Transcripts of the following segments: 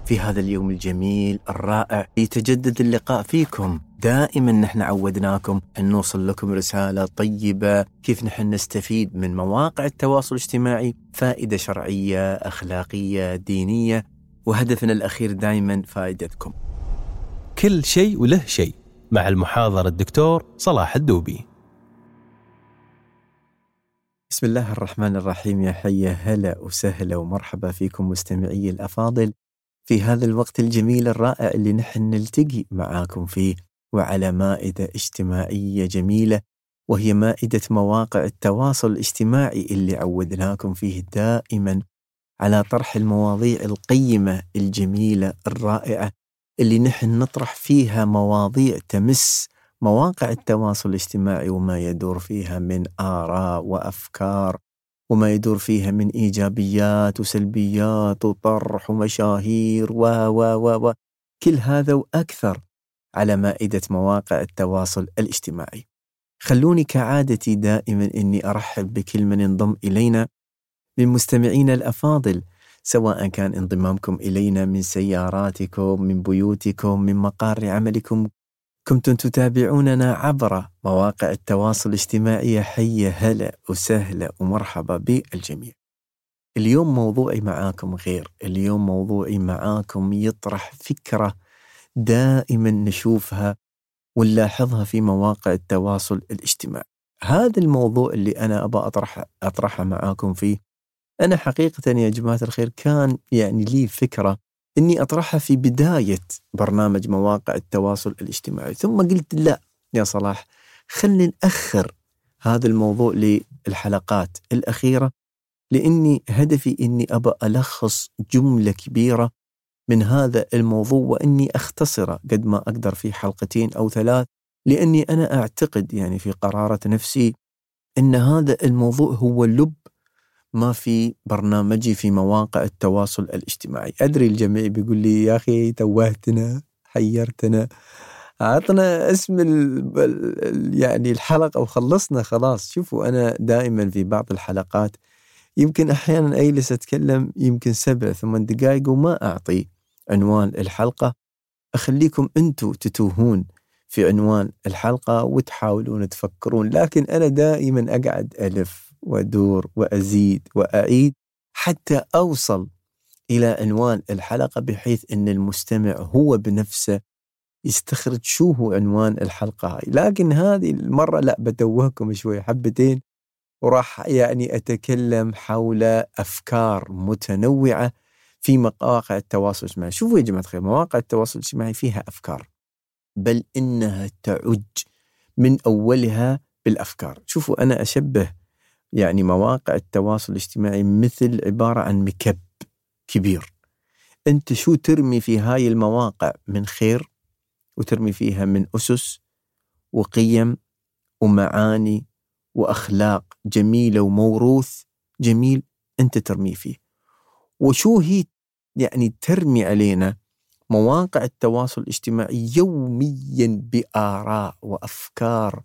في هذا اليوم الجميل الرائع يتجدد اللقاء فيكم. دائما نحن عودناكم أن نوصل لكم رسالة طيبة، كيف نحن نستفيد من مواقع التواصل الاجتماعي، فائدة شرعية أخلاقية دينية، وهدفنا الأخير دائما فائدتكم. كل شيء وله شيء مع المحاضر الدكتور صلاح الدوبي. بسم الله الرحمن الرحيم. يا حيا هلا وسهلا ومرحبا فيكم مستمعي الأفاضل في هذا الوقت الجميل الرائع اللي نحن نلتقي معاكم فيه، وعلى مائدة اجتماعية جميلة، وهي مائدة مواقع التواصل الاجتماعي اللي عودناكم فيه دائما على طرح المواضيع القيمة الجميلة الرائعة اللي نحن نطرح فيها مواضيع تمس مواقع التواصل الاجتماعي وما يدور فيها من آراء وأفكار، وما يدور فيها من إيجابيات وسلبيات وطرح ومشاهير و كل هذا وأكثر على مائدة مواقع التواصل الاجتماعي. خلوني كعادتي دائما إني أرحب بكل من ينضم إلينا من مستمعين الأفاضل، سواء كان انضمامكم إلينا من سياراتكم، من بيوتكم، من مقار عملكم، كنتم تتابعوننا عبر مواقع التواصل الاجتماعي. حيا هلا وسهلا ومرحبا بالجميع. اليوم موضوعي معاكم غير، اليوم موضوعي معاكم يطرح فكرة دائما نشوفها ونلاحظها في مواقع التواصل الاجتماعي. هذا الموضوع اللي أنا أبى أطرحه معاكم فيه، أنا حقيقة يا جماعة الخير كان لي فكرة إني أطرحها في بداية برنامج مواقع التواصل الاجتماعي، ثم قلت لا يا صلاح، خلني نأخر هذا الموضوع للحلقات الأخيرة، لأني هدفي إني أبى ألخص جملة كبيرة من هذا الموضوع، وإني أختصره قد ما أقدر في 2 حلقة أو 3، لأني أنا أعتقد في قرارة نفسي إن هذا الموضوع هو لب ما في برنامجي في مواقع التواصل الاجتماعي. أدري الجميع بيقول لي يا أخي توهتنا، حيرتنا، عطنا اسم الحلقة وخلصنا خلاص. شوفوا، أنا دائما في بعض الحلقات يمكن أحيانا أجلس أتكلم يمكن 7-8 دقائق وما أعطي عنوان الحلقة، أخليكم أنتوا تتوهون في عنوان الحلقة وتحاولون تفكرون، لكن أنا دائما أقعد ألف وأدور وأزيد وأعيد حتى أوصل إلى عنوان الحلقة، بحيث أن المستمع هو بنفسه يستخرج شو هو عنوان الحلقة هاي. لكن هذه المرة لا، بتوهكم شوي حبتين، وراح أتكلم حول أفكار متنوعة في مواقع التواصل الاجتماعي. شوفوا يا جماعة الخير، مواقع التواصل الاجتماعي فيها أفكار، بل إنها تعج من أولها بالأفكار. شوفوا، أنا أشبه مواقع التواصل الاجتماعي مثل عبارة عن مكب كبير. أنت شو ترمي في هاي المواقع من خير، وترمي فيها من أسس وقيم ومعاني وأخلاق جميلة وموروث جميل، أنت ترمي فيه. وشو هي ترمي علينا مواقع التواصل الاجتماعي يوميا بآراء وأفكار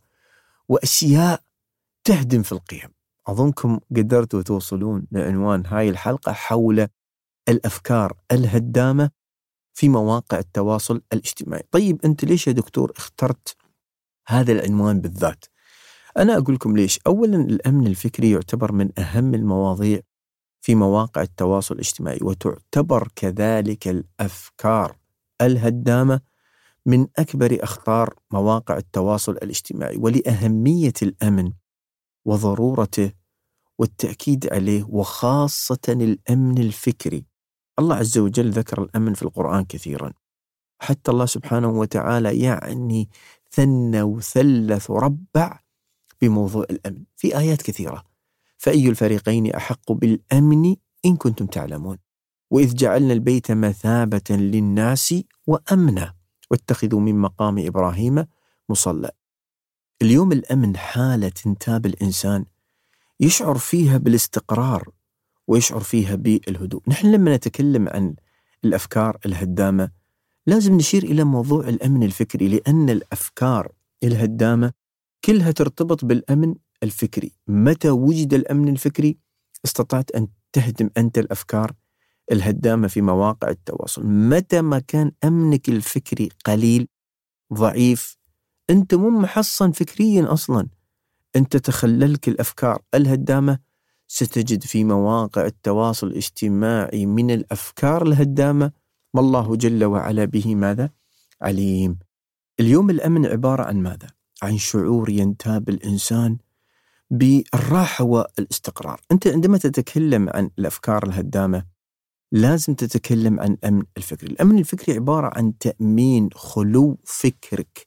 وأشياء تهدم في القيم. أظنكم قدرتوا توصلون لعنوان هاي الحلقة حول الأفكار الهدامة في مواقع التواصل الاجتماعي. طيب أنت ليش يا دكتور اخترت هذا العنوان بالذات؟ أنا أقول لكم ليش. أولا، الأمن الفكري يعتبر من أهم المواضيع في مواقع التواصل الاجتماعي، وتعتبر كذلك الأفكار الهدامة من أكبر أخطار مواقع التواصل الاجتماعي. ولأهمية الأمن وضرورته والتأكيد عليه، وخاصة الأمن الفكري، الله عز وجل ذكر الأمن في القرآن كثيرا. حتى الله سبحانه وتعالى ثنى وثلث وربع بموضوع الأمن في آيات كثيرة. فأي الفريقين أحق بالأمن إن كنتم تعلمون، وإذ جعلنا البيت مثابة للناس وأمنا واتخذوا من مقام إبراهيم مصلى. اليوم الأمن حالة تنتاب الإنسان يشعر فيها بالاستقرار ويشعر فيها بالهدوء. نحن لما نتكلم عن الأفكار الهدامة لازم نشير إلى موضوع الأمن الفكري، لأن الأفكار الهدامة كلها ترتبط بالأمن الفكري. متى وجد الأمن الفكري استطعت أن تهدم أنت الأفكار الهدامة في مواقع التواصل. متى ما كان أمنك الفكري قليل ضعيف، أنت مو محصن فكريا أصلا، أنت تخللك الأفكار الهدامة، ستجد في مواقع التواصل الاجتماعي من الأفكار الهدامة ما الله جل وعلا به ماذا؟ عليم. اليوم الأمن عبارة عن ماذا؟ عن شعور ينتاب الإنسان بالراحة والاستقرار. أنت عندما تتكلم عن الأفكار الهدامة لازم تتكلم عن الأمن الفكري. الأمن الفكري عبارة عن تأمين خلو فكرك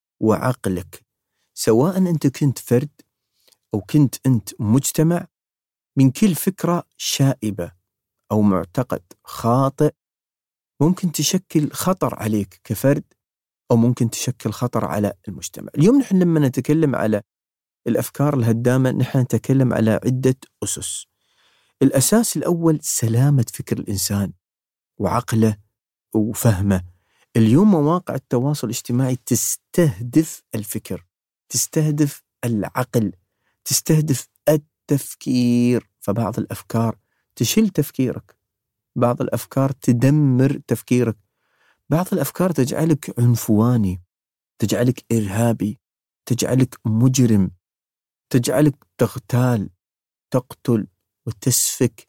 وعقلك، سواء أنت كنت فرد أو كنت أنت مجتمع، من كل فكرة شائبة أو معتقد خاطئ ممكن تشكل خطر عليك كفرد أو ممكن تشكل خطر على المجتمع. اليوم نحن لما نتكلم على الأفكار الهدامة نحن نتكلم على عدة أسس. الأساس الأول سلامة فكر الإنسان وعقله وفهمه. اليوم مواقع التواصل الاجتماعي تستهدف الفكر، تستهدف العقل، تستهدف التفكير. فبعض الأفكار تشل تفكيرك، بعض الأفكار تدمر تفكيرك، بعض الأفكار تجعلك عنفواني، تجعلك إرهابي، تجعلك مجرم، تجعلك تغتال، تقتل وتسفك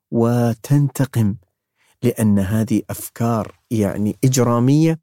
وتنتقم، لأن هذه أفكار يعني إجرامية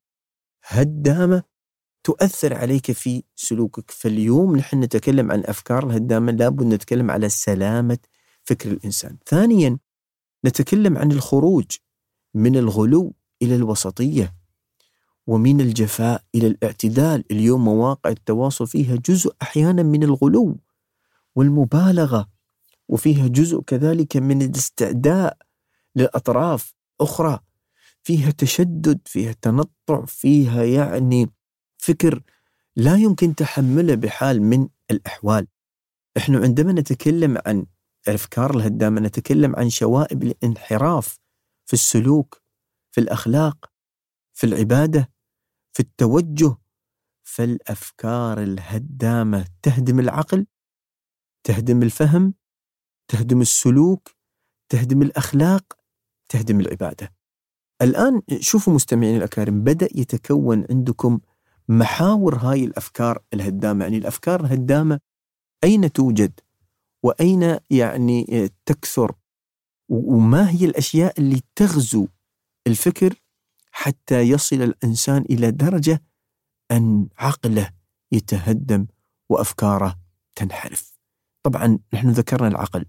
هدامة تؤثر عليك في سلوكك. فاليوم نحن نتكلم عن أفكار الهدامة، لابد نتكلم على سلامة فكر الإنسان. ثانيا نتكلم عن الخروج من الغلو إلى الوسطية ومن الجفاء إلى الاعتدال. اليوم مواقع التواصل فيها جزء أحيانا من الغلو والمبالغة، وفيها جزء كذلك من الاستعداء لأطراف أخرى، فيها تشدد، فيها تنطع، فيها يعني فكر لا يمكن تحمله بحال من الأحوال. إحنا عندما نتكلم عن الأفكار الهدامة نتكلم عن شوائب الانحراف في السلوك، في الأخلاق، في العبادة، في التوجه. فالأفكار الهدامة تهدم العقل، تهدم الفهم، تهدم السلوك، تهدم الأخلاق، تهدم العبادة. الآن شوفوا مستمعين الأكارم، بدأ يتكون عندكم محاور هاي الأفكار الهدامة. يعني الأفكار الهدامة أين توجد وأين يعني تكثر، وما هي الأشياء اللي تغزو الفكر حتى يصل الإنسان إلى درجة أن عقله يتهدم وأفكاره تنحرف. طبعا نحن ذكرنا العقل،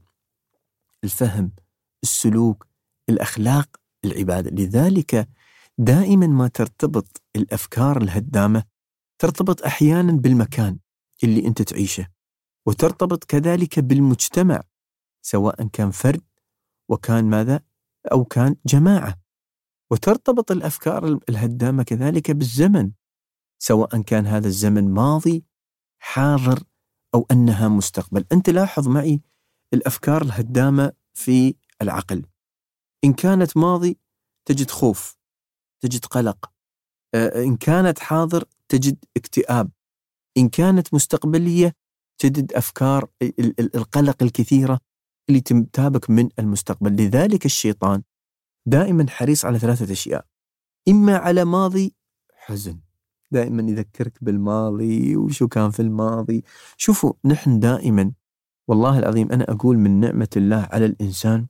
الفهم، السلوك، الأخلاق، العبادة. لذلك دائما ما ترتبط الأفكار الهدامة ترتبط أحيانا بالمكان اللي أنت تعيشه، وترتبط كذلك بالمجتمع سواء كان فرد وكان ماذا أو كان جماعة، وترتبط الأفكار الهدامة كذلك بالزمن سواء كان هذا الزمن ماضي حاضر أو أنها مستقبل. أنت لاحظ معي الأفكار الهدامة في العقل، إن كانت ماضي تجد خوف، تجد قلق، إن كانت حاضر تجد اكتئاب، إن كانت مستقبلية تجد أفكار القلق الكثيرة اللي تنتابك من المستقبل. لذلك الشيطان دائما حريص على ثلاثة أشياء: إما على ماضي حزن، دائما يذكرك بالماضي وشو كان في الماضي. شوفوا نحن دائما والله العظيم أنا أقول من نعمة الله على الإنسان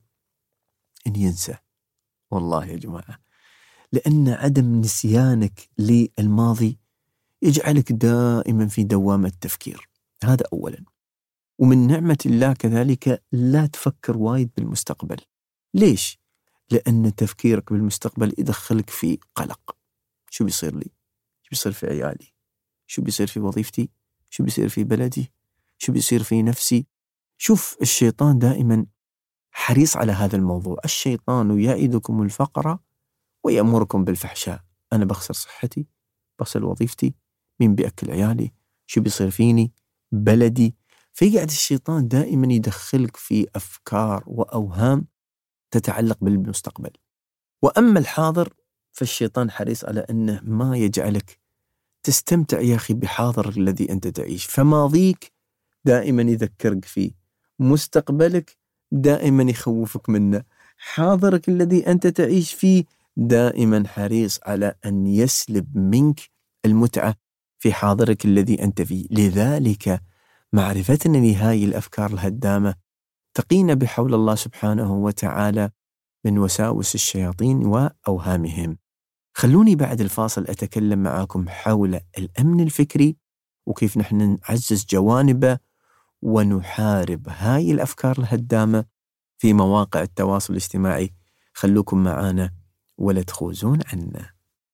أن ينسى، والله يا جماعة، لأن عدم نسيانك للماضي يجعلك دائما في دوامة تفكير. هذا أولا. ومن نعمة الله كذلك لا تفكر وايد بالمستقبل. ليش؟ لأن تفكيرك بالمستقبل يدخلك في قلق. شو بيصير لي؟ شو بيصير في عيالي؟ شو بيصير في وظيفتي؟ شو بيصير في بلدي؟ شو بيصير في نفسي؟ شوف الشيطان دائما حريص على هذا الموضوع. الشيطان يعدكم الفقر ويأمركم بالفحشاء. أنا بخسر صحتي، بخسر وظيفتي، مين بيأكل عيالي، شو بيصير فيني، بلدي. فيقعد الشيطان دائما يدخلك في أفكار وأوهام تتعلق بالمستقبل. وأما الحاضر فالشيطان حريص على أنه ما يجعلك تستمتع يا أخي بحاضر الذي أنت تعيش. فماضيك دائما يذكرك فيه، مستقبلك دائما يخوفك منه. حاضرك الذي أنت تعيش فيه دائما حريص على أن يسلب منك المتعة في حاضرك الذي أنت فيه. لذلك معرفتنا لهذه الأفكار الهدامة تقينا بحول الله سبحانه وتعالى من وساوس الشياطين وأوهامهم. خلوني بعد الفاصل أتكلم معكم حول الأمن الفكري وكيف نحن نعزز جوانبه ونحارب هاي الأفكار الهدامة في مواقع التواصل الاجتماعي. خلوكم معانا ولا تخوزون عنا.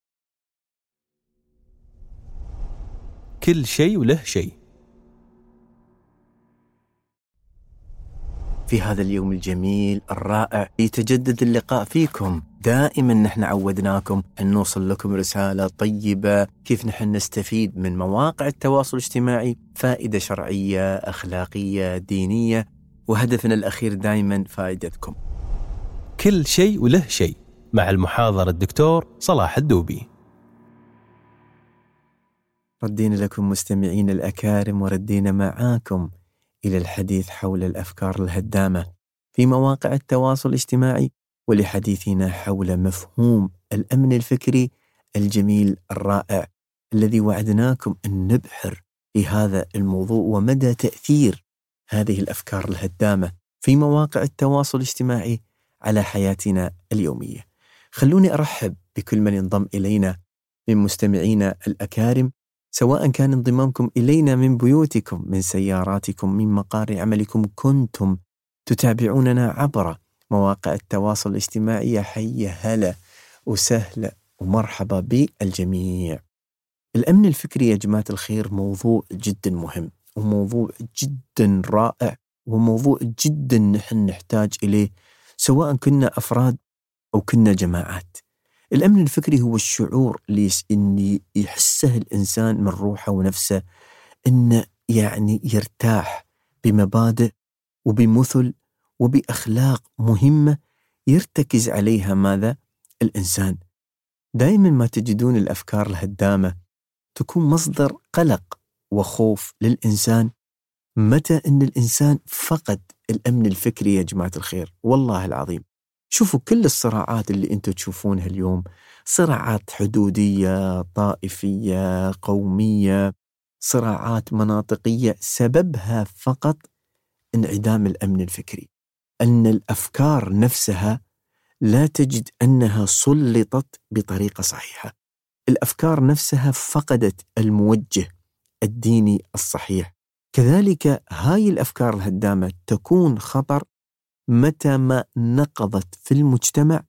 كل شيء وله شيء. في هذا اليوم الجميل الرائع يتجدد اللقاء فيكم. دائما نحن عودناكم أن نوصل لكم رسالة طيبة كيف نحن نستفيد من مواقع التواصل الاجتماعي فائدة شرعية أخلاقية دينية، وهدفنا الأخير دائما فائدتكم. كل شيء وله شيء مع المحاضر الدكتور صلاح الدوبي. ردينا لكم مستمعين الأكارم وردينا معاكم إلى الحديث حول الأفكار الهدامة في مواقع التواصل الاجتماعي، ولحديثنا حول مفهوم الأمن الفكري الجميل الرائع الذي وعدناكم أن نبحر في هذا الموضوع ومدى تأثير هذه الأفكار الهدامة في مواقع التواصل الاجتماعي على حياتنا اليومية. خلوني أرحب بكل من ينضم إلينا من مستمعينا الأكارم، سواء كان انضمامكم إلينا من بيوتكم، من سياراتكم، من مقار عملكم، كنتم تتابعوننا عبر مواقع التواصل الاجتماعي. حي هلا وسهلا ومرحبا بالجميع. الأمن الفكري يا جماعة الخير موضوع جدا مهم وموضوع جدا رائع وموضوع جدا نحن نحتاج إليه سواء كنا أفراد أو كنا جماعات. الأمن الفكري هو الشعور اللي يحسه الإنسان من روحه ونفسه إنه يعني يرتاح بمبادئ وبمثل وبأخلاق مهمة يرتكز عليها ماذا؟ الإنسان. دائما ما تجدون الأفكار الهدامة تكون مصدر قلق وخوف للإنسان متى إن الإنسان فقد الأمن الفكري يا جماعة الخير. والله العظيم شوفوا كل الصراعات اللي انتم تشوفونها اليوم، صراعات حدودية طائفية قومية صراعات مناطقية، سببها فقط انعدام الأمن الفكري، أن الأفكار نفسها لا تجد أنها سلطت بطريقة صحيحة. الأفكار نفسها فقدت الموجه الديني الصحيح. كذلك هاي الأفكار الهدامة تكون خطر متى ما نقضت في المجتمع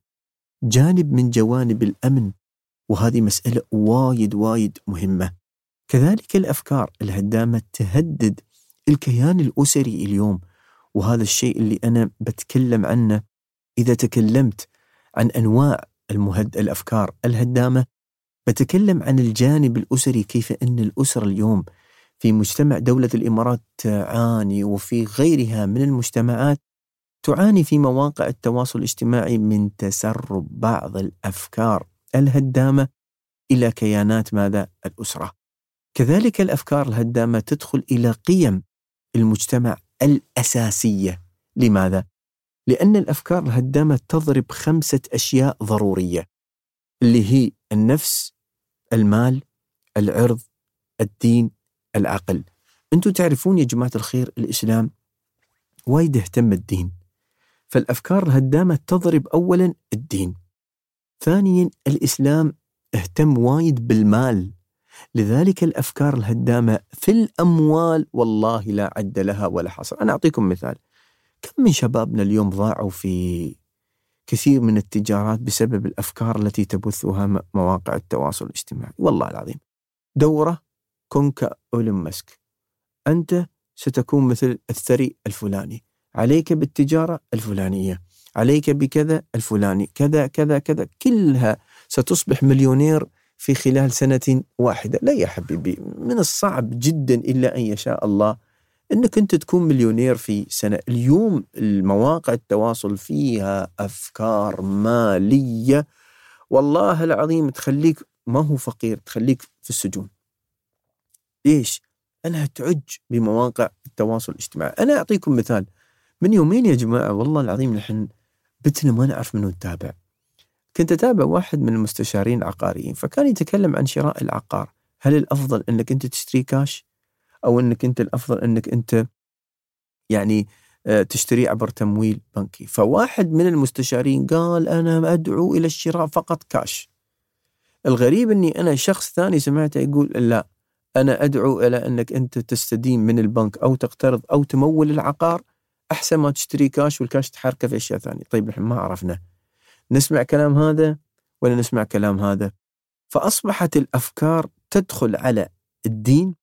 جانب من جوانب الأمن، وهذه مسألة وايد مهمة. كذلك الأفكار الهدامة تهدد الكيان الأسري اليوم، وهذا الشيء اللي أنا بتكلم عنه. إذا تكلمت عن أنواع الأفكار الهدامة بتكلم عن الجانب الأسري، كيف أن الأسرة اليوم في مجتمع دولة الإمارات تعاني وفي غيرها من المجتمعات تعاني في مواقع التواصل الاجتماعي من تسرب بعض الأفكار الهدامة إلى كيانات ماذا؟ الأسرة. كذلك الأفكار الهدامة تدخل إلى قيم المجتمع الأساسية. لماذا؟ لأن الأفكار الهدامة تضرب 5 أشياء ضرورية اللي هي النفس، المال، العرض، الدين، العقل. أنتم تعرفون يا جماعة الخير الإسلام وايد اهتم الدين، فالأفكار الهدامة تضرب أولا الدين. ثانيا الإسلام اهتم وايد بالمال، لذلك الأفكار الهدامة في الأموال والله لا عد لها ولا حصر. أنا أعطيكم مثال، كم من شبابنا اليوم ضاعوا في كثير من التجارات بسبب الأفكار التي تبثها مواقع التواصل الاجتماعي. والله العظيم دورة كن كإيلون ماسك، أنت ستكون مثل الثري الفلاني، عليك بالتجارة الفلانية، عليك بكذا الفلاني، كذا كذا كذا، كلها ستصبح مليونير في خلال سنة واحدة. لا يا حبيبي، من الصعب جدا إلا أن يشاء الله أنك أنت تكون مليونير في سنة. اليوم المواقع التواصل فيها أفكار مالية والله العظيم تخليك ما هو فقير، تخليك في السجون. ليش؟ أنا تعج بمواقع التواصل الاجتماعي. أنا أعطيكم مثال، من يومين يا جماعة والله العظيم نحن بتنا ما نعرف منو نتابع. كنت أتابع واحد من المستشارين العقاريين، فكان يتكلم عن شراء العقار. هل الأفضل أنك أنت تشتري كاش، أو أنك أنت الأفضل أنك أنت يعني تشتري عبر تمويل بنكي؟ فواحد من المستشارين قال أنا أدعو إلى الشراء فقط كاش. الغريب أني أنا شخص ثاني سمعته يقول لا، أنا أدعو إلى أنك أنت تستدين من البنك أو تقترض أو تمول العقار أحسن ما تشتري كاش، والكاش تحركه في أشياء ثانية. طيب نحن ما عرفنا نسمع كلام هذا ولا نسمع كلام هذا. فأصبحت الأفكار تدخل على الدين،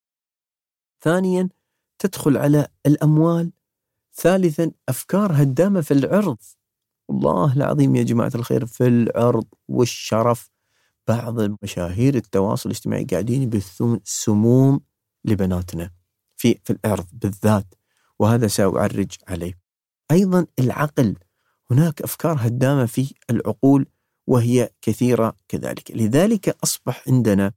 ثانيا تدخل على الأموال، ثالثا أفكار هدامة في العرض. والله العظيم يا جماعة الخير، في العرض والشرف بعض المشاهير التواصل الاجتماعي قاعدين يبثون سموم لبناتنا في العرض بالذات، وهذا سأعرج عليه. أيضا العقل، هناك أفكار هدامة في العقول وهي كثيرة كذلك. لذلك أصبح عندنا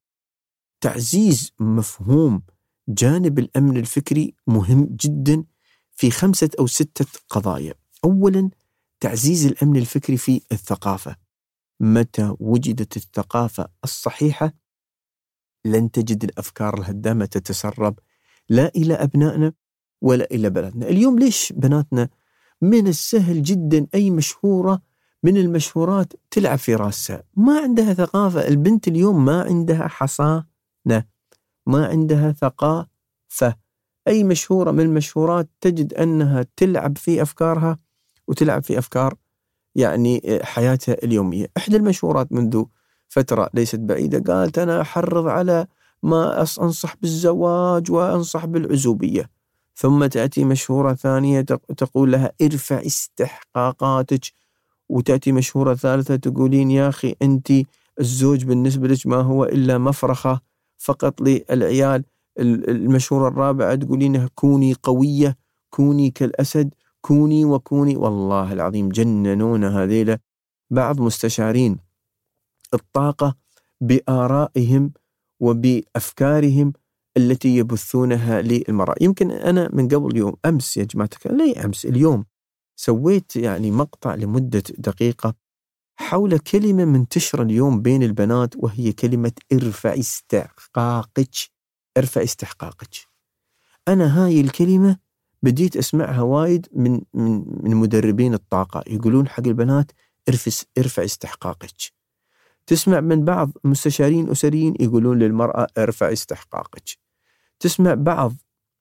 تعزيز مفهوم جانب الأمن الفكري مهم جدا في 5 أو 6 قضايا. أولا تعزيز الأمن الفكري في الثقافة. متى وجدت الثقافة الصحيحة لن تجد الأفكار الهدامة تتسرب لا إلى أبنائنا ولا إلى بناتنا. اليوم ليش بناتنا من السهل جدا أي مشهورة من المشهورات تلعب في راسها؟ ما عندها ثقافة. البنت اليوم ما عندها حصانة، ما عندها ثقافة. أي مشهورة من المشهورات تجد أنها تلعب في أفكارها وتلعب في أفكار يعني حياتها اليومية. إحدى المشهورات منذ فترة ليست بعيدة قالت أنا أحرض على ما أنصح بالزواج وأنصح بالعزوبية، ثم تأتي مشهورة ثانية تقول لها ارفع استحقاقاتك، وتأتي مشهورة ثالثة تقولين يا أخي أنت الزوج بالنسبة لك ما هو إلا مفرخة فقط للعيال. المشهورة الرابعة تقولينها كوني قوية، كوني كالأسد، كوني وكوني. والله العظيم جننونا هذيلا بعض مستشارين الطاقة بآرائهم وبأفكارهم التي يبثونها للمرأة. يمكن أنا من قبل يوم أمس يا جماعة ليه أمس اليوم سويت يعني مقطع لمدة دقيقة حول كلمة منتشرة اليوم بين البنات، وهي كلمة ارفع استحقاقك. ارفع استحقاقك. أنا هاي الكلمة بديت أسمعها وايد من مدربين الطاقة يقولون حق البنات ارفع استحقاقك. تسمع من بعض مستشارين أسريين يقولون للمرأة ارفع استحقاقك. تسمع بعض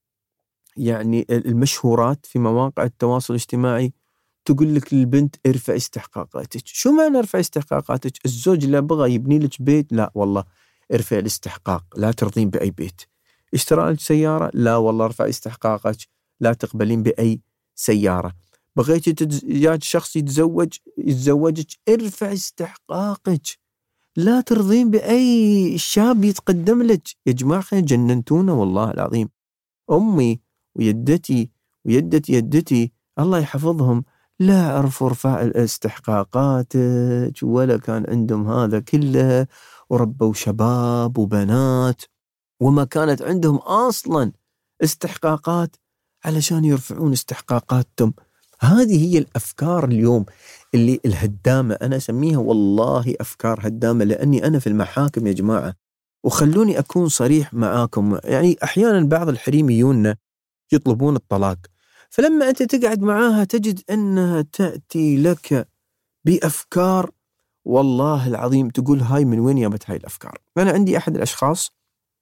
يعني المشهورات في مواقع التواصل الاجتماعي تقول لك للبنت ارفع استحقاقاتك. شو معنى ارفع استحقاقاتك؟ الزوج لا بغى يبني لك بيت، لا والله ارفع الاستحقاق، لا ترضين بأي بيت. اشترى لك سيارة، لا والله ارفع استحقاقك، لا تقبلين بأي سيارة. بغيتي جاء شخص يتزوجك، ارفع استحقاقك، لا ترضين بأي شاب يتقدم لك. يا جماعة جننتونا والله العظيم. أمي ويدتي يدتي الله يحفظهم لا عرفوا رفع الاستحقاقات ولا كان عندهم هذا كله، وربوا شباب وبنات وما كانت عندهم أصلا استحقاقات علشان يرفعون استحقاقاتهم. هذه هي الأفكار اليوم اللي الهدامة، أنا أسميها والله أفكار هدامة، لأني أنا في المحاكم يا جماعة. وخلوني أكون صريح معاكم، يعني أحيانا بعض الحريميون يطلبون الطلاق، فلما أنت تقعد معاها تجد أنها تأتي لك بأفكار والله العظيم تقول هاي من وين جابت هاي الأفكار. أنا عندي أحد الأشخاص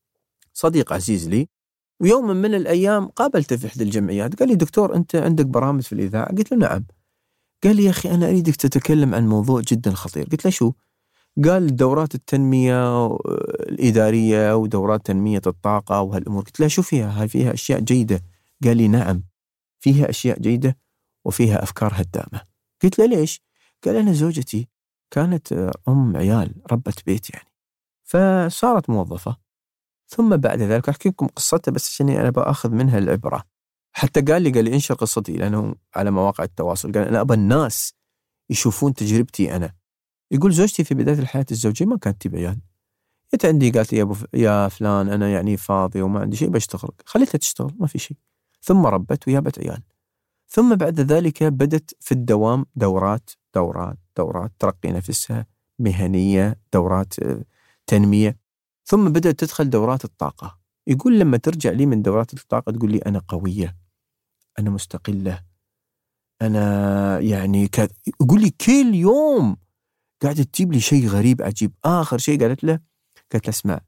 صديق عزيز لي، ويوم من الأيام قابلته في إحدى الجمعيات، قال لي دكتور أنت عندك برامج في الإذاعة؟ قلت له نعم. قال لي يا أخي أنا أريدك تتكلم عن موضوع جدا خطير. قلت له شو؟ قال دورات التنمية الإدارية ودورات تنمية الطاقة وهالأمور. قلت له شو فيها؟ هاي فيها أشياء جيدة. قال لي نعم فيها أشياء جيدة وفيها أفكار هدامة. قلت له ليش؟ قال أنا زوجتي كانت أم عيال ربت بيت يعني، فصارت موظفة، ثم بعد ذلك أحكي لكم قصتها بس عشان أنا بأخذ منها العبرة. حتى قال لي انشر قصتي لأنه على مواقع التواصل، قال أنا أبى الناس يشوفون تجربتي أنا. يقول زوجتي في بداية الحياة الزوجية ما كانت تبي عيال، جت عندي قالت لي يا فلان أنا يعني فاضي وما عندي شيء بشتغل، خليتها تشتغل ما في شيء، ثم ربت ويابت عيال. ثم بعد ذلك بدت في الدوام دورات دورات ترقي نفسها مهنية، دورات تنمية، ثم بدأت تدخل دورات الطاقة. يقول لما ترجع لي من دورات الطاقة تقول لي أنا قوية، أنا مستقلة، أنا يعني يقول لي كل يوم قاعدة تجيب لي شيء غريب عجيب. آخر شيء قالت له اسمع،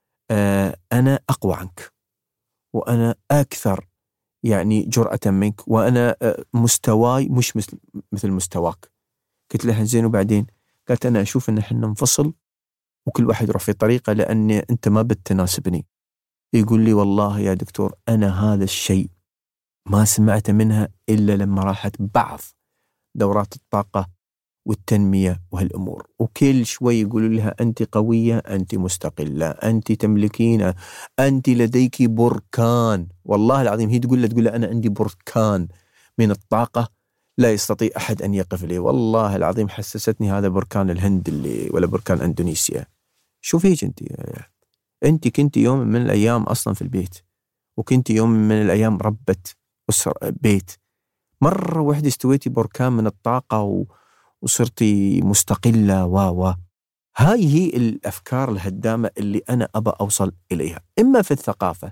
أنا أقوى عنك، وأنا أكثر يعني جرأة منك، وأنا مستواي مش مثل مستواك. قلت لها زين وبعدين؟ قالت أنا أشوف أن احنا ننفصل وكل واحد يروح في طريقة، لأن أنت ما بتناسبني. يقول لي والله يا دكتور أنا هذا الشيء ما سمعت منها إلا لما راحت بعض دورات الطاقة والتنمية وهالأمور، وكل شوي يقولوا لها أنت قوية، أنت مستقلة، أنت تملكين، أنت لديك بركان. والله العظيم هي تقول له أنا عندي بركان من الطاقة لا يستطيع أحد أن يقف لي. والله العظيم حسستني هذا بركان الهند اللي ولا بركان أندونيسيا. شوفيك أنت كنت يوم من الأيام أصلا في البيت، وكنت يوم من الأيام ربة بيت، مرة واحدة استويتي بركان من الطاقة وصرتي مستقلة. هاي هي الأفكار الهدامة اللي أنا أبى أوصل إليها، إما في الثقافة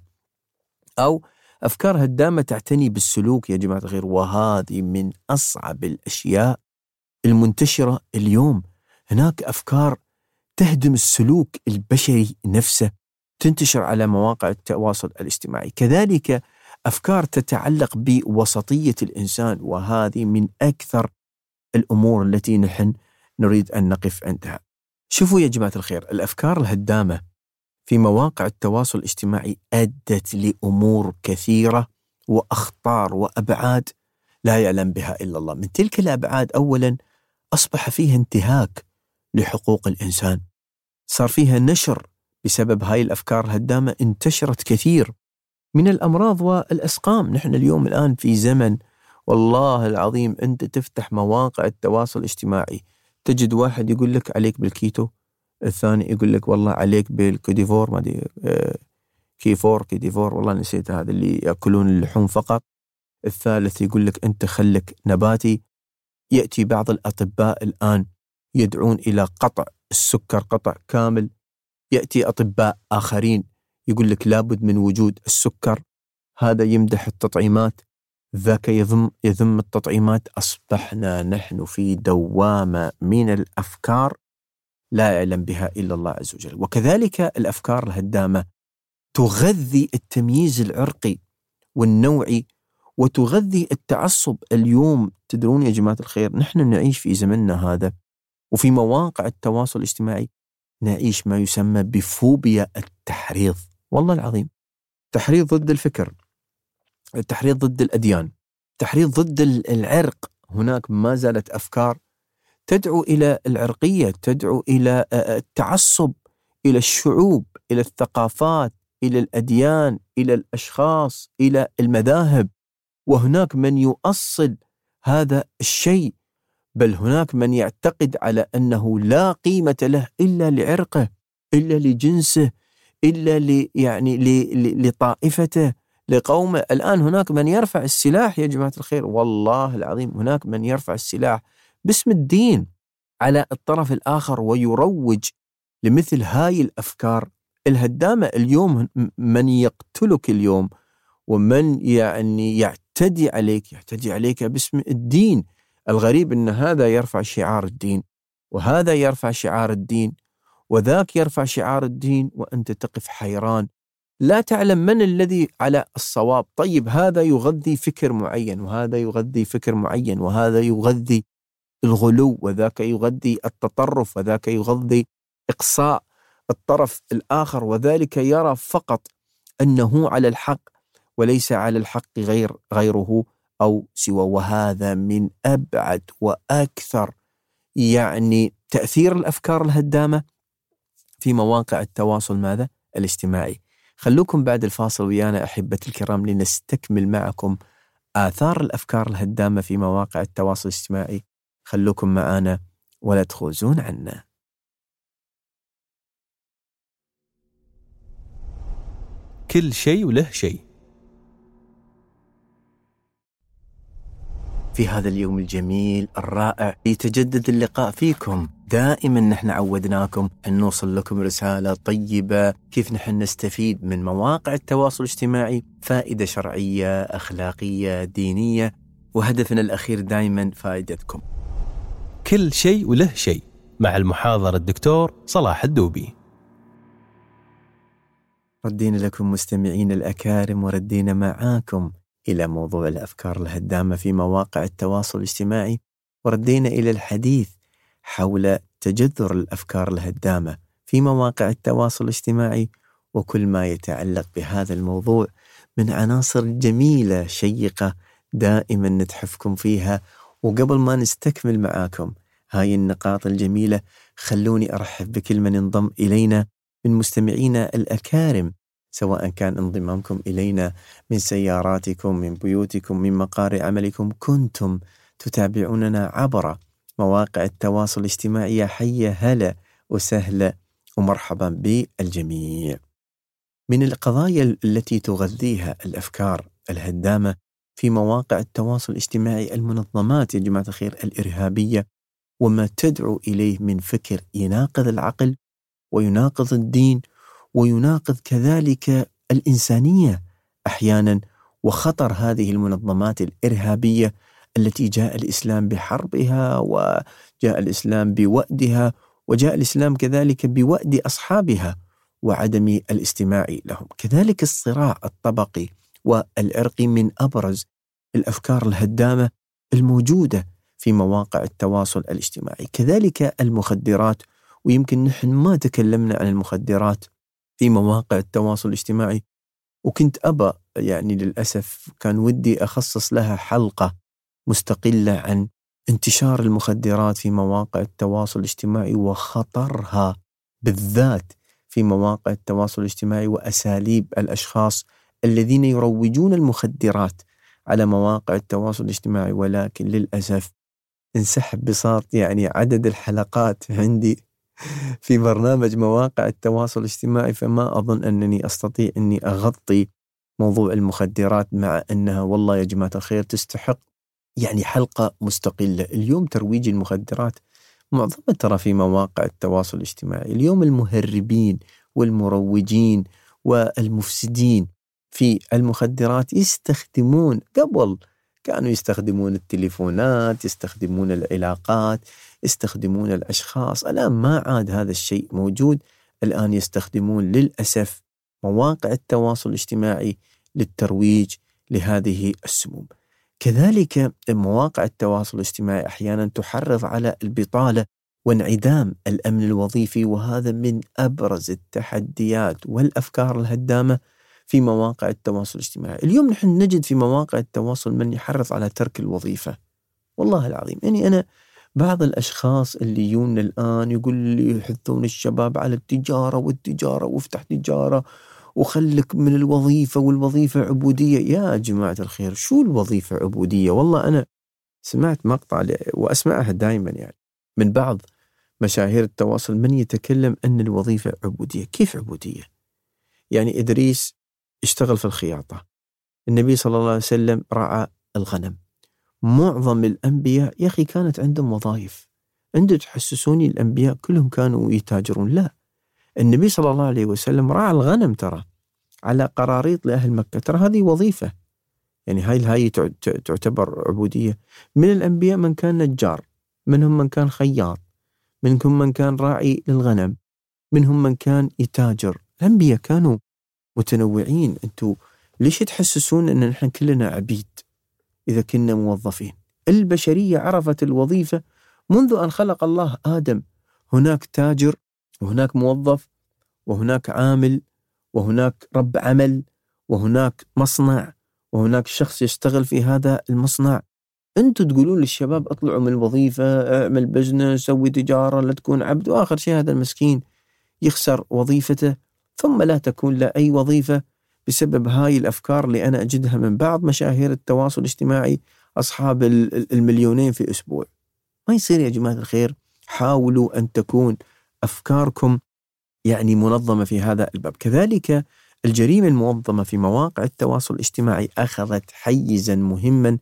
أو أفكار هدامة تعتني بالسلوك يا جماعة الخير. وهذه من أصعب الأشياء المنتشرة اليوم. هناك أفكار تهدم السلوك البشري نفسه تنتشر على مواقع التواصل الاجتماعي، كذلك أفكار تتعلق بوسطية الإنسان، وهذه من أكثر الأمور التي نحن نريد أن نقف عندها. شوفوا يا جماعة الخير، الأفكار الهدامة في مواقع التواصل الاجتماعي أدت لأمور كثيرة وأخطار وأبعاد لا يعلم بها إلا الله. من تلك الأبعاد أولا أصبح فيها انتهاك لحقوق الإنسان، صار فيها نشر بسبب هاي الأفكار الهدامة، انتشرت كثير من الأمراض والأسقام. نحن اليوم الآن في زمن والله العظيم أنت تفتح مواقع التواصل الاجتماعي تجد واحد يقول لك عليك بالكيتو، الثاني يقول لك والله عليك بالكوديفور، ما دي كيديفور والله نسيت، هذا اللي يأكلون اللحوم فقط. الثالث يقول لك أنت خلك نباتي. يأتي بعض الأطباء الآن يدعون إلى قطع السكر قطع كامل، يأتي أطباء آخرين يقول لك لابد من وجود السكر. هذا يمدح التطعيمات، ذاك يذم التطعيمات. أصبحنا نحن في دوامة من الأفكار لا يعلم بها إلا الله عز وجل. وكذلك الأفكار الهدامة تغذي التمييز العرقي والنوعي، وتغذي التعصب. اليوم تدرون يا جماعة الخير، نحن نعيش في زمننا هذا، وفي مواقع التواصل الاجتماعي نعيش ما يسمى بفوبيا التحريض. والله العظيم تحريض ضد الفكر، التحريض ضد الأديان، تحريض ضد العرق. هناك ما زالت أفكار تدعو إلى العرقية، تدعو إلى التعصب، إلى الشعوب، إلى الثقافات، إلى الأديان، إلى الأشخاص، إلى المذاهب. وهناك من يؤصل هذا الشيء، بل هناك من يعتقد على أنه لا قيمة له إلا لعرقه، إلا لجنسه، إلا لطائفته، لقومه. الآن هناك من يرفع السلاح يا جماعة الخير، والله العظيم هناك من يرفع السلاح باسم الدين على الطرف الآخر ويروج لمثل هاي الأفكار الهدامة. اليوم من يقتلك اليوم ومن يعتدي عليك باسم الدين. الغريب أن هذا يرفع شعار الدين، وهذا يرفع شعار الدين، وذاك يرفع شعار الدين، وأنت تقف حيران لا تعلم من الذي على الصواب. طيب هذا يغذي فكر معين، وهذا يغذي فكر معين، وهذا يغذي الغلو، وذاك يغذي التطرف، وذاك يغذي إقصاء الطرف الآخر، وذلك يرى فقط أنه على الحق وليس على الحق غيره أو سوى. وهذا من أبعد وأكثر تأثير الأفكار الهدامة في مواقع التواصل ماذا؟ الاجتماعي. خلوكم بعد الفاصل ويانا أحبتي الكرام لنستكمل معكم آثار الأفكار الهدامة في مواقع التواصل الاجتماعي. خلوكم معنا ولا تخوزون عنا. كل شيء وله شيء. في هذا اليوم الجميل الرائع يتجدد اللقاء فيكم. دائما نحن عودناكم أن نوصل لكم رسالة طيبة، كيف نحن نستفيد من مواقع التواصل الاجتماعي، فائدة شرعية أخلاقية دينية، وهدفنا الأخير دائما فائدتكم. كل شيء وله شيء مع المحاضر الدكتور صلاح الدوبي. ردينا لكم مستمعين الأكارم، وردينا معاكم إلى موضوع الأفكار الهدامة في مواقع التواصل الاجتماعي، وردينا إلى الحديث حول تجذر الأفكار الهدامة في مواقع التواصل الاجتماعي وكل ما يتعلق بهذا الموضوع من عناصر جميلة شيقة دائما نتحفكم فيها. وقبل ما نستكمل معاكم هاي النقاط الجميلة، خلوني أرحب بكل من انضم إلينا من مستمعينا الأكارم، سواء كان انضمامكم إلينا من سياراتكم، من بيوتكم، من مقار عملكم، كنتم تتابعوننا عبر مواقع التواصل الاجتماعي. حيا هلا وسهلا ومرحبا بالجميع. من القضايا التي تغذيها الأفكار الهدامة في مواقع التواصل الاجتماعي المنظمات يا جماعة الخير الإرهابية، وما تدعو إليه من فكر يناقض العقل ويناقض الدين ويناقض كذلك الإنسانية أحيانا. وخطر هذه المنظمات الإرهابية التي جاء الإسلام بحربها، وجاء الإسلام بوأدها، وجاء الإسلام كذلك بوأد أصحابها وعدم الاستماع لهم. كذلك الصراع الطبقي والعرقي من أبرز الأفكار الهدامة الموجودة في مواقع التواصل الاجتماعي. كذلك المخدرات، ويمكن نحن ما تكلمنا عن المخدرات في مواقع التواصل الاجتماعي، وكنت أبى يعني للأسف كان ودي أخصص لها حلقة مستقلة عن انتشار المخدرات في مواقع التواصل الاجتماعي وخطرها بالذات في مواقع التواصل الاجتماعي، وأساليب الأشخاص الذين يروجون المخدرات على مواقع التواصل الاجتماعي. ولكن للأسف انسحب بساط يعني عدد الحلقات عندي في برنامج مواقع التواصل الاجتماعي، فما أظن أنني أستطيع أني أغطي موضوع المخدرات، مع أنها والله يا جماعة الخير تستحق يعني حلقة مستقلة. اليوم ترويج المخدرات معظمة ترى في مواقع التواصل الاجتماعي. اليوم المهربين والمروجين والمفسدين في المخدرات يستخدمون، قبل كانوا يستخدمون التليفونات، يستخدمون العلاقات، يستخدمون الأشخاص. الآن ما عاد هذا الشيء موجود. الآن يستخدمون للأسف مواقع التواصل الاجتماعي للترويج لهذه السموم. كذلك مواقع التواصل الاجتماعي أحيانا تحرض على البطالة وانعدام الأمن الوظيفي، وهذا من أبرز التحديات والأفكار الهدامة في مواقع التواصل الاجتماعي. اليوم نحن نجد في مواقع التواصل من يحرص على ترك الوظيفة. والله العظيم يعني أنا بعض الأشخاص اللي يجون الآن يقول لي يحثون الشباب على التجارة والتجارة وافتح تجارة وخلك من الوظيفة، والوظيفة عبودية. يا جماعة الخير، شو الوظيفة عبودية؟ والله أنا سمعت مقطع وأسمعها دائما يعني من بعض مشاهير التواصل من يتكلم أن الوظيفة عبودية. كيف عبودية؟ يعني إدريس اشتغل في الخياطة، النبي صلى الله عليه وسلم رعى الغنم، معظم الأنبياء يا أخي كانت عندهم وظائف. أنتوا تحسسوني الأنبياء كلهم كانوا يتاجرون؟ لا، النبي صلى الله عليه وسلم رعى الغنم ترى على قراريط لأهل مكة، ترى هذه وظيفة. يعني هاي تعتبر عبودية. من الأنبياء من كان نجار، منهم من كان خياط، منهم من كان راعي للغنم، منهم من كان يتاجر. الأنبياء كانوا متنوعين. أنتوا ليش تحسسون أن نحن كلنا عبيد إذا كنا موظفين؟ البشرية عرفت الوظيفة منذ أن خلق الله آدم. هناك تاجر، وهناك موظف، وهناك عامل، وهناك رب عمل، وهناك مصنع، وهناك شخص يشتغل في هذا المصنع. أنتوا تقولون للشباب اطلعوا من الوظيفة، اعمل بزنس، سوي تجارة، لا تكون عبد، وآخر شيء هذا المسكين يخسر وظيفته ثم لا تكون له أي وظيفة بسبب هاي الأفكار اللي أنا أجدها من بعض مشاهير التواصل الاجتماعي أصحاب المليونين في أسبوع. ما يصير يا جماعة الخير. حاولوا أن تكون أفكاركم يعني منظمة في هذا الباب. كذلك الجريمة المنظمة في مواقع التواصل الاجتماعي أخذت حيزا مهما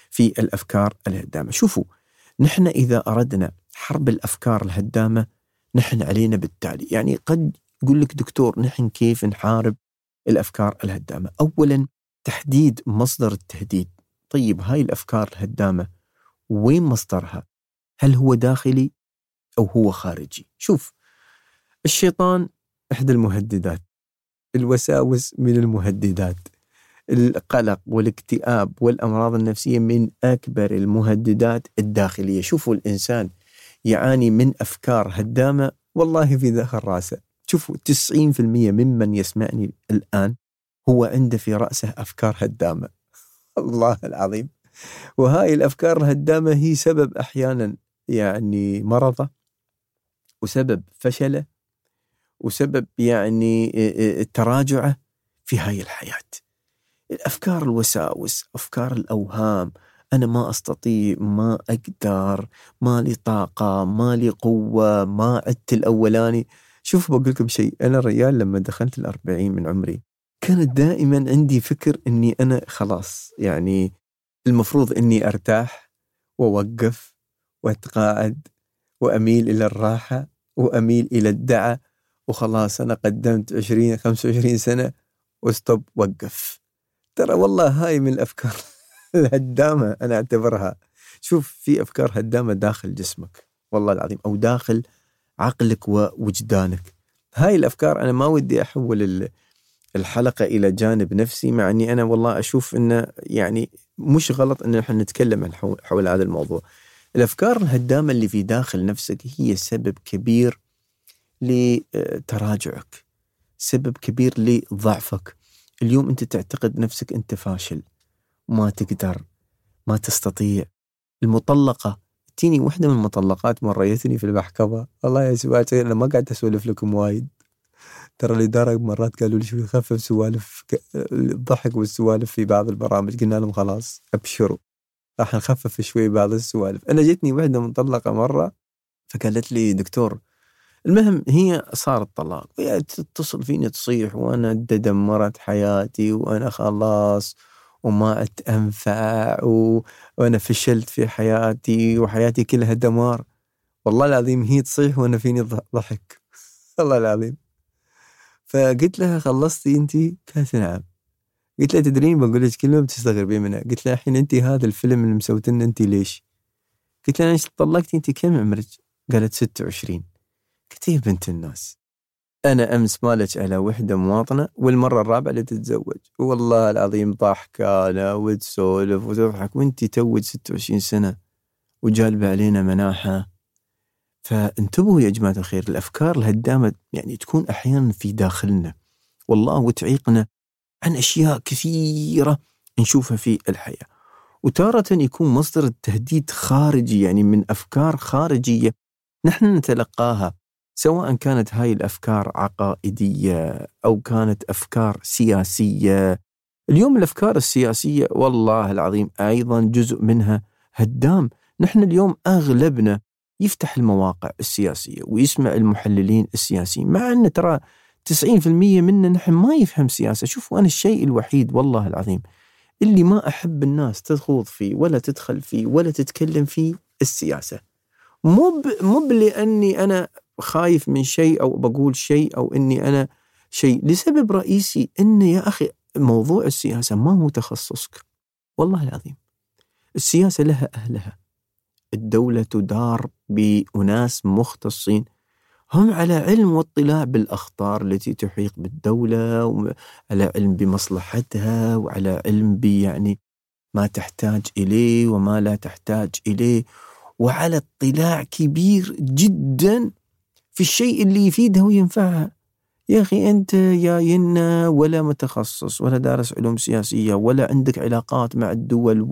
في الأفكار الهدامة. شوفوا، نحن إذا أردنا حرب الأفكار الهدامة نحن علينا بالتالي. يعني قد يقول لك دكتور نحن كيف نحارب الأفكار الهدامة؟ أولا تحديد مصدر التهديد. طيب هاي الأفكار الهدامة وين مصدرها؟ هل هو داخلي أو هو خارجي؟ شوف، الشيطان إحدى المهددات، الوساوس من المهددات، القلق والاكتئاب والأمراض النفسية من أكبر المهددات الداخلية. شوفوا، الإنسان يعاني من أفكار هدامة والله في داخل رأسه. شوفوا 90% ممن يسمعني الآن هو عنده في رأسه أفكار هدامة. الله العظيم. وهاي الأفكار الهدامة هي سبب أحيانا يعني مرضه، وسبب فشله، وسبب يعني تراجعه في هاي الحياة. الأفكار الوساوس، أفكار الأوهام، أنا ما أستطيع، ما أقدر، ما لي طاقة، ما لي قوة، ما عدت الأولاني. شوف بقول لكم شيء، أنا الرجال لما دخلت 40 من عمري كانت دائما عندي فكر أني أنا خلاص يعني المفروض أني أرتاح وأوقف وأتقاعد وأميل إلى الراحة وأميل إلى الدعة، وخلاص أنا قدمت 20-25 سنة واستوب، وقف. ترى والله هاي من الأفكار الهدامة أنا أعتبرها. شوف، في أفكار هدامة داخل جسمك والله العظيم، أو داخل عقلك ووجدانك. هاي الأفكار أنا ما ودي أحول الحلقة إلى جانب نفسي، مع أني أنا والله أشوف أنه يعني مش غلط أن نحن نتكلم عن حول هذا الموضوع. الأفكار الهدامة اللي في داخل نفسك هي سبب كبير لتراجعك، سبب كبير لضعفك. اليوم أنت تعتقد نفسك أنت فاشل، ما تقدر، ما تستطيع. المطلقة تيني واحدة من المطلقات مريتني في المحكمة، الله يا سبحانه، أنا ما قاعد أسولف لكم وايد، ترى الإدارة مرات قالوا لي شو يخفف سوالف الضحك والسوالف في بعض البرامج. قلنا لهم خلاص أبشروا راح نخفف شوي بعض السوالف. أنا جتني واحدة مطلقة مرة فقالت لي دكتور، المهم هي صار الطلاق وهي تتصل فيني تصيح وأنا دمرت حياتي وأنا خلاص وما أتنفع وأنا فشلت في حياتي وحياتي كلها دمار. والله العظيم هي تصيح وأنا فيني ضحك. الله العظيم. فقلت لها خلصتي أنتي؟ قالت نعم. قلت لها تدرين بقول لك كلمة بتستغربين منها. قلت لها الحين أنتي هذا الفيلم اللي مسوتين أنتي ليش؟ قلت لها طلقتي أنتي كم عمرك؟ قالت 26. قلت يا بنت الناس، أنا أمس مالك على وحدة مواطنة والمرة الرابعة اللي تتزوج، والله العظيم ضحكانة وتسولف وتضحك وانتي توج 26 سنة وجالبة علينا مناحة. فانتبهوا يا جماعة الخير، الأفكار الهدامة يعني تكون أحيانا في داخلنا والله وتعيقنا عن أشياء كثيرة نشوفها في الحياة، وتارة يكون مصدر التهديد خارجي، يعني من أفكار خارجية نحن نتلقاها، سواء كانت هاي الأفكار عقائدية أو كانت أفكار سياسية. اليوم الأفكار السياسية والله العظيم أيضا جزء منها هدام. نحن اليوم أغلبنا يفتح المواقع السياسية ويسمع المحللين السياسيين، مع أن ترى 90% منا نحن ما يفهم سياسة. شوفوا، أنا الشيء الوحيد والله العظيم اللي ما أحب الناس تخوض فيه ولا تدخل فيه ولا تتكلم فيه السياسة. مو لأني أنا خايف من شيء أو بقول شيء أو إني أنا شيء، لسبب رئيسي إن يا أخي موضوع السياسة ما هو تخصصك. والله العظيم السياسة لها أهلها، الدولة تدار بأناس مختصين هم على علم واطلاع بالأخطار التي تحيق بالدولة، وعلى علم بمصلحتها، وعلى علم يعني ما تحتاج إليه وما لا تحتاج إليه، وعلى اطلاع كبير جدا في الشيء اللي يفيدها وينفعها. يا أخي أنت يا ينا ولا متخصص ولا دارس علوم سياسية ولا عندك علاقات مع الدول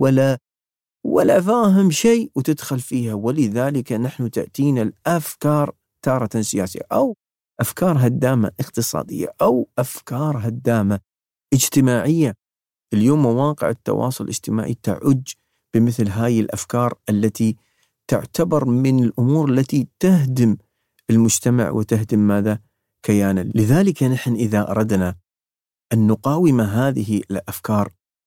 ولا فاهم شيء وتدخل فيها. ولذلك نحن تأتينا الأفكار تارة سياسية أو أفكار هدامة اقتصادية أو أفكار هدامة اجتماعية. اليوم مواقع التواصل الاجتماعي تعج بمثل هاي الأفكار التي تعتبر من الأمور التي تهدم المجتمع وتهدم ماذا؟ كيانا. لذلك نحن إذا أردنا أن نقاوم هذه الأفكار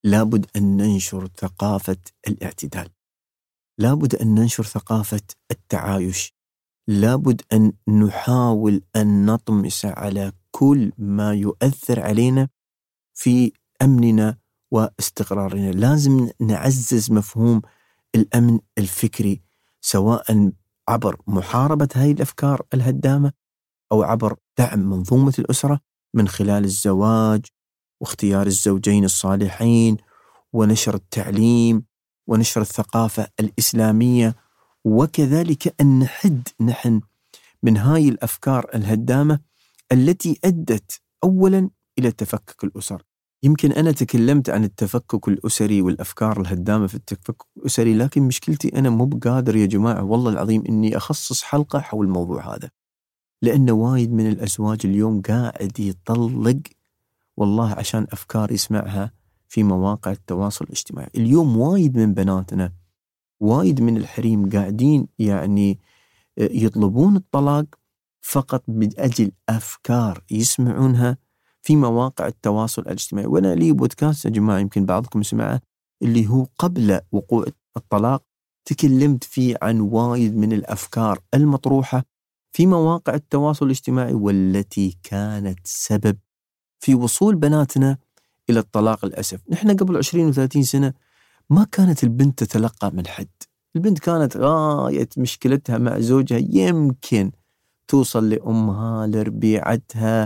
لابد أن ننشر ثقافة الاعتدال، لابد أن ننشر ثقافة التعايش، لابد أن نحاول أن نطمس على كل ما يؤثر علينا في أمننا واستقرارنا. لازم نعزز مفهوم الأمن الفكري، سواء عبر محاربة هذه الأفكار الهدامة أو عبر دعم منظومة الأسرة من خلال الزواج واختيار الزوجين الصالحين ونشر التعليم ونشر الثقافة الإسلامية، وكذلك أن نحد نحن من هاي الأفكار الهدامة التي أدت أولا إلى تفكك الأسر. يمكن أنا تكلمت عن التفكك الأسري والأفكار الهدامة في التفكك الأسري، لكن مشكلتي أنا مو بقادر يا جماعة والله العظيم إني أخصص حلقة حول الموضوع هذا، لأن وايد من الأزواج اليوم قاعد يطلق والله عشان أفكار يسمعها في مواقع التواصل الاجتماعي. اليوم وايد من بناتنا، وايد من الحريم قاعدين يعني يطلبون الطلاق فقط من أجل أفكار يسمعونها في مواقع التواصل الاجتماعي. وأنا لي بودكاست يا جماعة يمكن بعضكم سمعه اللي هو قبل وقوع الطلاق، تكلمت فيه عن وايد من الأفكار المطروحة في مواقع التواصل الاجتماعي والتي كانت سبب في وصول بناتنا إلى الطلاق. للأسف نحن قبل 20 و30 سنة ما كانت البنت تتلقى من حد، البنت كانت غاية مشكلتها مع زوجها يمكن توصل لأمها، لربيعتها،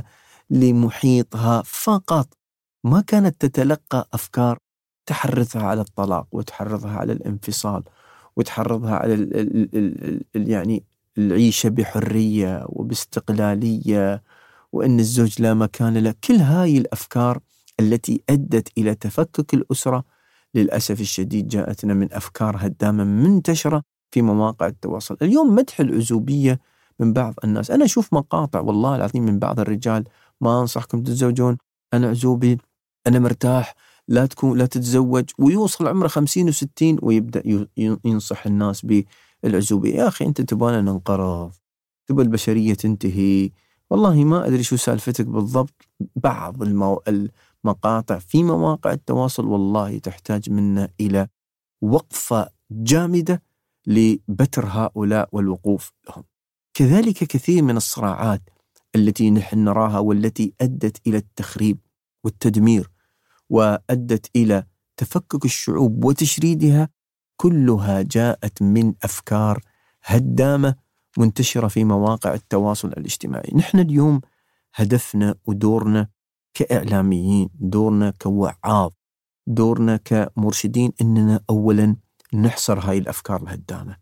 لمحيطها فقط، ما كانت تتلقى أفكار تحرضها على الطلاق وتحرضها على الانفصال وتحرضها على يعني العيشة بحرية وباستقلالية، وأن الزوج لا مكان له. كل هاي الأفكار التي أدت إلى تفكك الأسرة للأسف الشديد جاءتنا من أفكار هدامة منتشرة في مواقع التواصل. اليوم مدح العزوبية من بعض الناس، أنا أشوف مقاطع والله العظيم من بعض الرجال: ما أنصحكم تتزوجون، أنا عزوبي، أنا مرتاح، لا تتزوج، ويوصل عمره 50 و60 ويبدأ ينصح الناس بالعزوبية. يا أخي أنت تبانا ننقرض، تبى البشرية تنتهي، والله ما أدري شو سالفتك بالضبط. بعض المقاطع في مواقع التواصل والله تحتاج منا إلى وقفة جامدة لبتر هؤلاء والوقوف لهم. كذلك كثير من الصراعات التي نحن نراها والتي أدت إلى التخريب والتدمير وأدت إلى تفكك الشعوب وتشريدها، كلها جاءت من أفكار هدامة منتشرة في مواقع التواصل الاجتماعي. نحن اليوم هدفنا ودورنا كإعلاميين، دورنا كوعاظ، دورنا كمرشدين، إننا أولا نحصر هاي الأفكار الهدامة،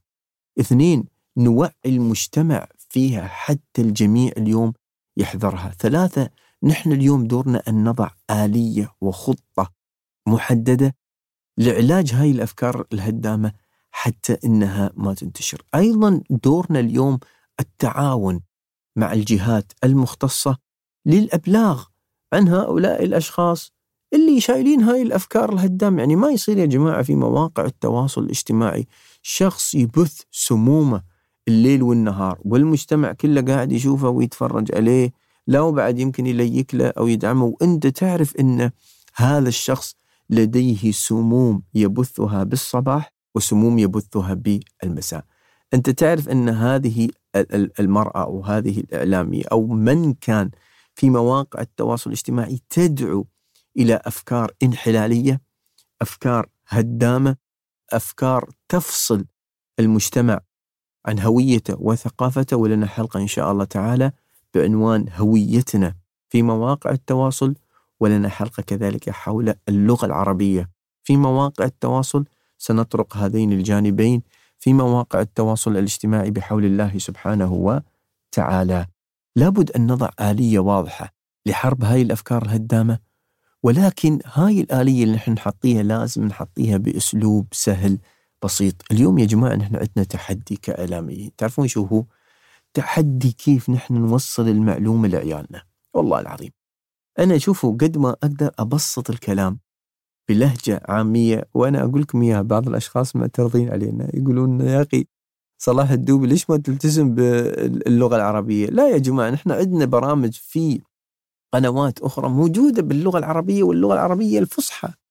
2 نوعي المجتمع فيها حتى الجميع اليوم يحذرها، 3 نحن اليوم دورنا أن نضع آلية وخطة محددة لعلاج هاي الأفكار الهدامة حتى إنها ما تنتشر. أيضا دورنا اليوم التعاون مع الجهات المختصة للأبلاغ عن هؤلاء الأشخاص اللي شايلين هاي الأفكار الهدامة. يعني ما يصير يا جماعة في مواقع التواصل الاجتماعي شخص يبث سمومه الليل والنهار والمجتمع كله قاعد يشوفه ويتفرج عليه، لا وبعد يمكن يليك له أو يدعمه، وأنت تعرف أن هذا الشخص لديه سموم يبثها بالصباح وسموم يبثها بالمساء. أنت تعرف أن هذه المرأة أو هذه الإعلامية أو من كان في مواقع التواصل الاجتماعي تدعو إلى أفكار انحلالية، أفكار هدامة، أفكار تفصل المجتمع عن هويته وثقافته. ولنا حلقة إن شاء الله تعالى بعنوان هويتنا في مواقع التواصل، ولنا حلقة كذلك حول اللغة العربية في مواقع التواصل. سنطرق هذين الجانبين في مواقع التواصل الاجتماعي بحول الله سبحانه وتعالى. لابد أن نضع آلية واضحة لحرب هاي الأفكار الهدامة، ولكن هاي الآلية اللي نحن نحطيها لازم نحطيها بأسلوب سهل بسيط. اليوم يا جماعة نحن عندنا تحدي كإعلاميين، تعرفون شو هو؟ تحدي كيف نحن نوصل المعلومة لعيالنا. والله العظيم أنا أشوفه قد ما أقدر أبسط الكلام بلهجة عامية، وأنا أقول لكم إياها بعض الأشخاص معترضين علينا يقولون يا أخي صلاح الدوبي ليش ما تلتزم باللغة العربية؟ لا يا جماعة، نحن عندنا برامج في قنوات أخرى موجودة باللغة العربية واللغة العربية الفصحى.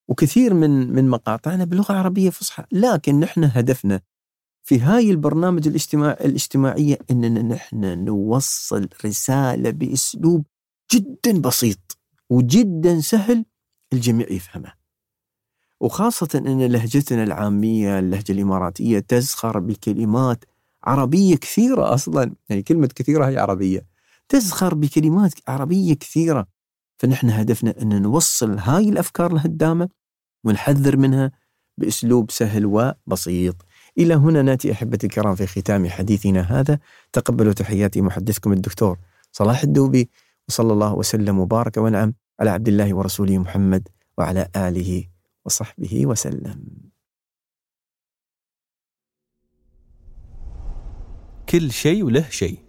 وكثير من مقاطعنا بلغة عربية فصحى، لكن نحن هدفنا في هاي البرنامج الاجتماعية أننا نحن نوصل رسالة بأسلوب جدا بسيط وجدا سهل الجميع يفهمه، وخاصة أن لهجتنا العامية اللهجة الإماراتية تزخر بكلمات عربية كثيرة أصلا، يعني كلمة كثيرة هي عربية، تزخر بكلمات عربية كثيرة. فنحن هدفنا أن نوصل هاي الأفكار الهدامة ونحذر منها بأسلوب سهل وبسيط. إلى هنا نأتي أحبتي الكرام في ختام حديثنا هذا. تقبلوا تحياتي محدثكم الدكتور صلاح الدوبي، وصلى الله وسلم وبارك ونعم على عبد الله ورسوله محمد وعلى آله وصحبه وسلم. كل شيء وله شيء